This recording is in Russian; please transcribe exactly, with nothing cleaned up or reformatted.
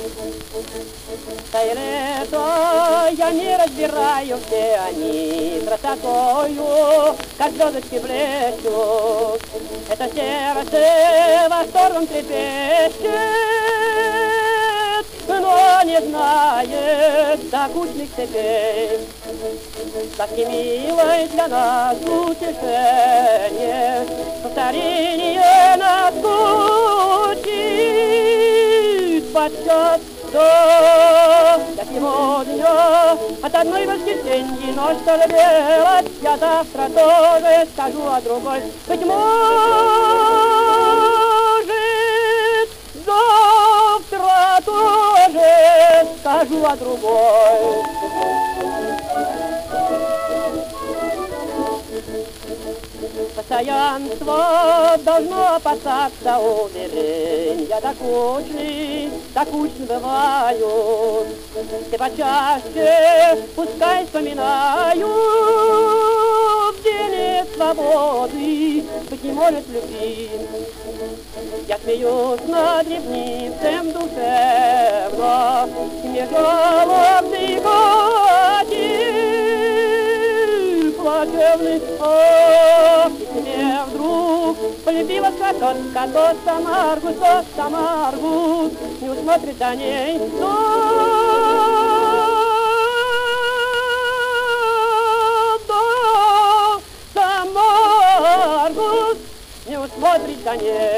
Тайрето я не разбираю, все они красотою, как звездочки блещут. Это сердце восторгом трепещет, но не знает докучных цепей. Сказки милой для нас утешение, повторение нас учит подсчет. Что я сегодня от одной воскресенья ночь что делать, я завтра тоже скажу о другой. Быть может, завтра тоже скажу о другой. Постоянство должно опасаться уверения докучны, докучны бывают. Все почаще пускай вспоминают в деле свободы, быть не может любви. Я смеюсь над ревнивцем душевно, мне жалобный ходил плачевный. Ох, и тебе вдруг полюбилась красотка, то Самаргус, то Самаргус, не усмотрит за ней, но то Самаргус не усмотрит за ней.